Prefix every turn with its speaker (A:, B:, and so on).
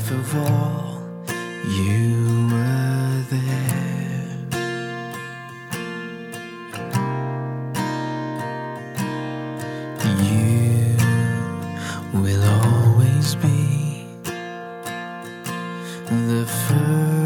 A: life of all, you were there. You will always be the first